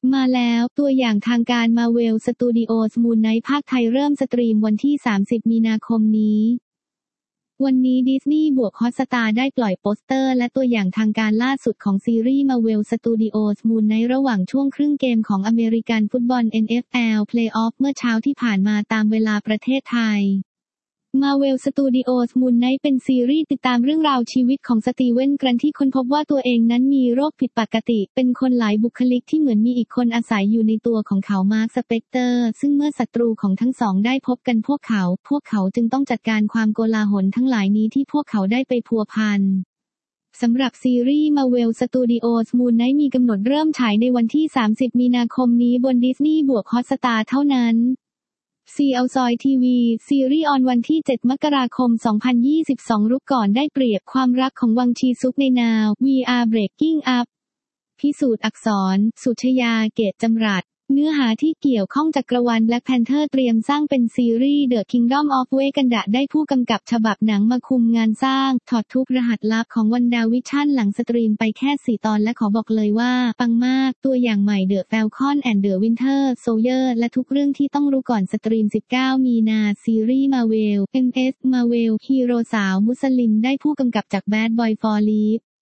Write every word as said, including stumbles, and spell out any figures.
มาแล้วตัวอย่างทางการ Marvel Studios Moon Knight ภาคไทยเริ่มสตรีมวันที่สามสิบมีนาคมนี้วันนี้ดิสนีย์บวกฮอตสตาร์ได้ปล่อยโปสเตอร์และตัวอย่างทางการล่าสุดของซีรีส์ Marvel Studios Moon Knight ระหว่างช่วงครึ่งเกมของอเมริกันฟุตบอล เอ็น เอฟ แอล Playoff เมื่อเช้าที่ผ่านมาตามเวลาประเทศไทยMarvel Studios Moon Knight เป็นซีรีส์ติดตามเรื่องราวชีวิตของสตีเวน แกรนท์ที่ค้นพบว่าตัวเองนั้นมีโรคผิดปกติเป็นคนหลายบุคลิกที่เหมือนมีอีกคนอาศัยอยู่ในตัวของเขามาร์ค สเปกเตอร์ซึ่งเมื่อศัตรูของทั้งสองได้พบกันพวกเขาพวกเขาจึงต้องจัดการความโกลาหลทั้งหลายนี้ที่พวกเขาได้ไปพัวพันสำหรับซีรีส์ Marvel Studios Moon Knight มีกำหนดเริ่มฉายในวันที่สามสิบมีนาคมนี้บนดิสนีย์บวกฮอตสตาร์เท่านั้นซี แอล ซอย ที วี ซีรีส์ออนวันที่เจ็ดมกราคมสองพันยี่สิบสองรุกก่อนได้เปรียบความรักของวังชีซุกในนาว We Are Breaking Up พิสูจน์อักษร สุชยา เกตจำรัดเนื้อหาที่เกี่ยวข้องจักรวาล Black Panther เตรียมสร้างเป็นซีรีส์ The Kingdom of Wakanda ได้ผู้กำกับฉบับหนังมาคุมงานสร้างถอดทุกรหัสลับของวันดาวิชั่นหลังสตรีมไปแค่สี่ตอนและขอบอกเลยว่าปังมากตัวอย่างใหม่ The Falcon and the Winter Soldier และทุกเรื่องที่ต้องรู้ก่อนสตรีมสิบเก้ามีนาซีรีส์ Marvel เอ็ม เอส Marvel ฮีโร่สาวมุสลิมได้ผู้กำกับจาก Bad Boy for Life